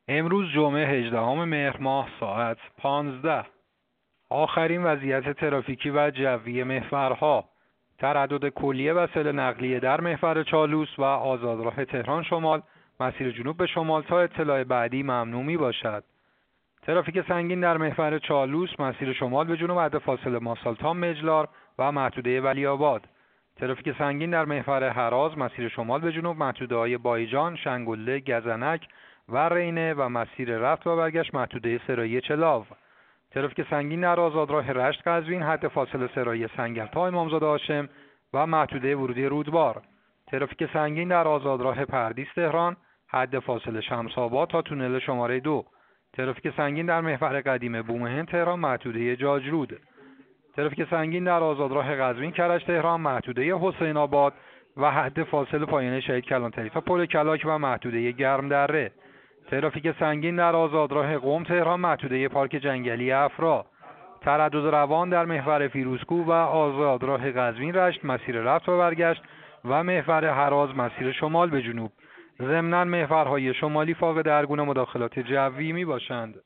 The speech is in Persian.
امروز جمعه 18 مهر ماه ساعت 15. آخرین وضعیت ترافیکی و جوی محورها: تردد کلیه وسایل نقلیه در محور چالوس و آزادراه تهران شمال مسیر جنوب به شمال تا اطلاع بعدی ممنوع می باشد. ترافیک سنگین در محور چالوس مسیر شمال به جنوب حد فاصله ماسال تا مجلار و محدوده ولی‌آباد. ترافیک سنگین در محور هراز مسیر شمال به جنوب محدوده‌های بایجان، شنگله، گزنک و رینه و مسیر رفت و برگشت محدوده سرایی چلاو. ترافیک سنگین در آزادراه رشت قزوین حد فاصله سرایی سنگر تا امامزاده هاشم و محدوده ورودی رودبار. ترافیک سنگین در آزادراه پردیس تهران حد فاصله شمس‌آباد تا تونل شماره 2. ترافیک سنگین در محور قدیم بومهن تهران محدوده جاجرود. ترافیک سنگین در آزادراه قزوین کرج تهران محدوده حسین آباد و حد فاصله پایان شهید کلانتری تا پل کلاک و محدوده گرم دره. ترافیک سنگین در آزادراه قم تهران محدوده پارک جنگلی افرا. تردد روان در محور فیروزکوه و آزادراه قزوین رشت مسیر رفت و برگشت و محور هراز مسیر شمال به جنوب. ضمناً محورهای شمالی فاقد هرگونه مداخلات جوی می باشند.